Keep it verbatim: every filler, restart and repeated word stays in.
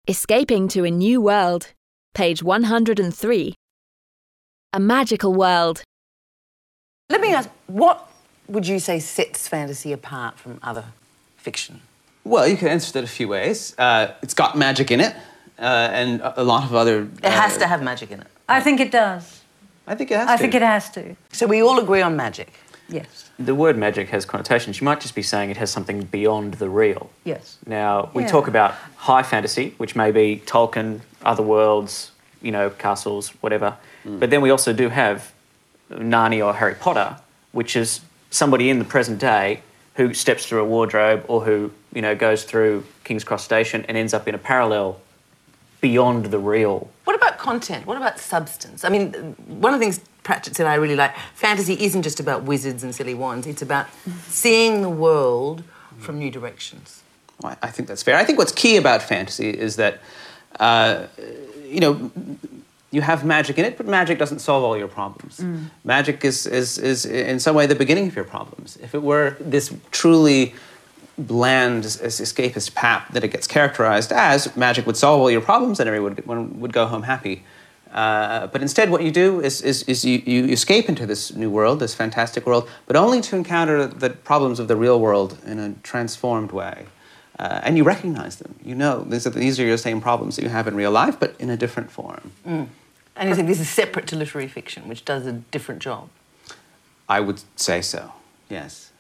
Escaping to a new world. Page one hundred and three. A magical world. Let me ask, what would you say sets fantasy apart from other fiction? Well, you can answer that a few ways. Uh, it's got magic in it, uh, and a lot of other... It has uh, to have magic in it. I think it does. I think it has I to. think it has to. So we all agree on magic? Yes. The word magic has connotations. You might just be saying it has something beyond the real. Yes. Now, we Yeah. talk about high fantasy, which may be Tolkien, other worlds, you know, castles, whatever. Mm. But then we also do have Narnia or Harry Potter, which is somebody in the present day who steps through a wardrobe or who, you know, goes through King's Cross Station and ends up in a parallel beyond the real. What about content? What about substance? I mean, one of the things Pratchett said I really like, fantasy isn't just about wizards and silly wands, it's about seeing the world from new directions. Well, I think that's fair. I think what's key about fantasy is that, uh, you know, you have magic in it, but magic doesn't solve all your problems. Mm. Magic is, is, is, in some way, the beginning of your problems. If it were this truly bland, escapist pap that it gets characterized as, magic would solve all your problems and everyone would, would go home happy. Uh, but instead what you do is, is, is you, you escape into this new world, this fantastic world, but only to encounter the problems of the real world in a transformed way. Uh, and you recognize them. You know, these are, these are your same problems that you have in real life, but in a different form. Mm. And you think this is separate to literary fiction, which does a different job? I would say so, yes.